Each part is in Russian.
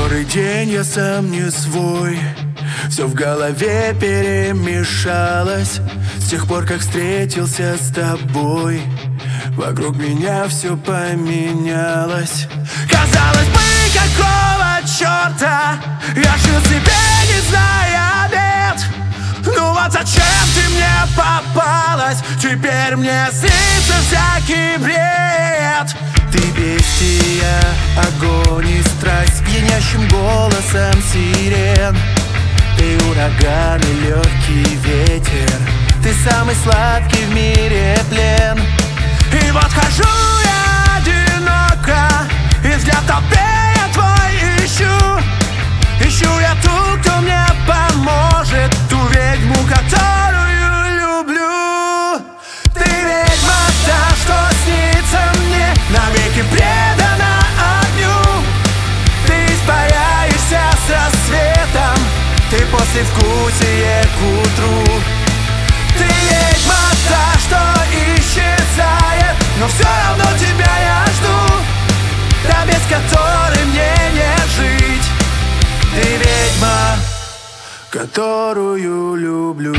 Который день я сам не свой, все в голове перемешалось. С тех пор, как встретился с тобой, вокруг меня все поменялось. Казалось бы, какого черта я жил себе, не зная обет. Ну вот зачем ты мне попалась? Теперь мне снится всякий бред. Ты бестия, огонь и страсть, пьянящим голосом сирен. Ты ураган и легкий ветер, ты самый сладкий в мире плен. И вот хожу я одиноко, и взгляд в толпе я твой ищу. Ищу я ту, кто мне поможет, ту ведьму, которую люблю. Ты ведьма та, что снится мне, навеки предана огню. Ты испаряешься с рассветом, ты послевкусие к утру. Ты ведьма та, что исчезает, но все равно тебя я жду. Та, без которой мне не жить. Ты ведьма, которую люблю.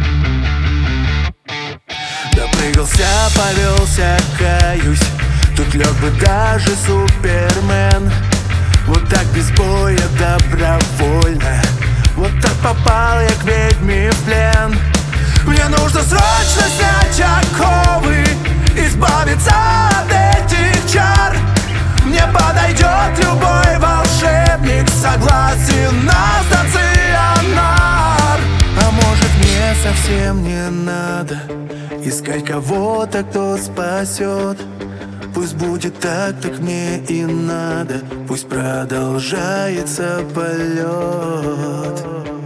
Допрыгался, повелся, каюсь. Тут лег бы даже Супермен. Вот так без боя, добровольно. Вот так попал я к ведьме в плен. Мне нужно срочно снять оковы, избавиться от этих чар. Мне подойдет любой волшебник, согласен на стационар. А может, мне совсем не надо искать кого-то, кто спасет. Пусть будет так, как мне и надо. Пусть продолжается полет.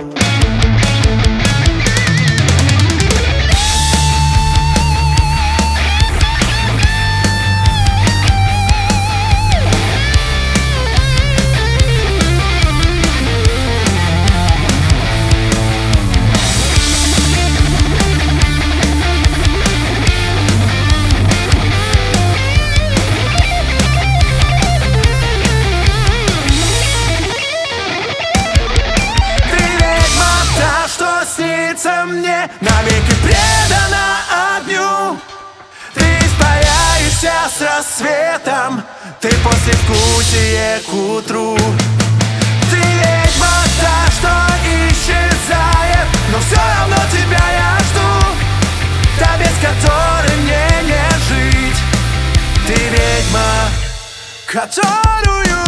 Мне навеки предана огню. Ты испаряешься с рассветом, ты послевкусие к утру. Ты ведьма та, что исчезает, но все равно тебя я жду. Та, без которой мне не жить. Ты ведьма, которую